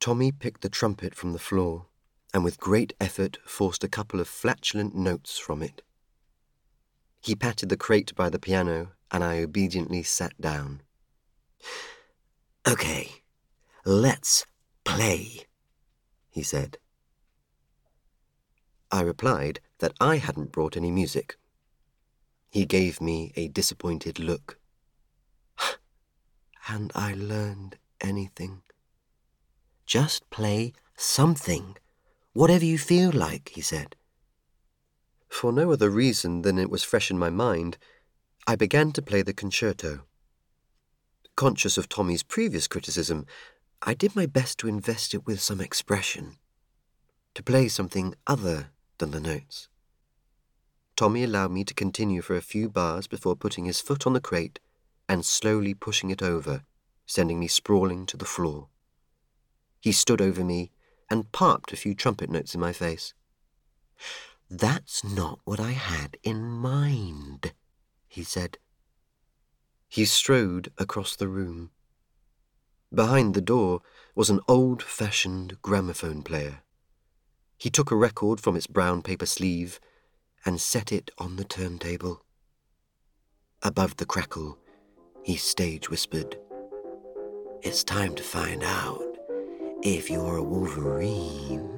Tommy picked the trumpet from the floor and with great effort forced a couple of flatulent notes from it. He patted the crate by the piano, and I obediently sat down. "Okay, let's play," he said. I replied that I hadn't brought any music. He gave me a disappointed look. Hadn't I learned anything? "Just play something, whatever you feel like," he said. For no other reason than it was fresh in my mind, I began to play the concerto. Conscious of Tommy's previous criticism, I did my best to invest it with some expression, to play something other than the notes. Tommy allowed me to continue for a few bars before putting his foot on the crate and slowly pushing it over, sending me sprawling to the floor. He stood over me and parked a few trumpet notes in my face. "That's not what I had in mind," he said. He strode across the room. Behind the door was an old-fashioned gramophone player. He took a record from its brown paper sleeve and set it on the turntable. Above the crackle, he stage whispered, "It's time to find out if you're a Wolverine."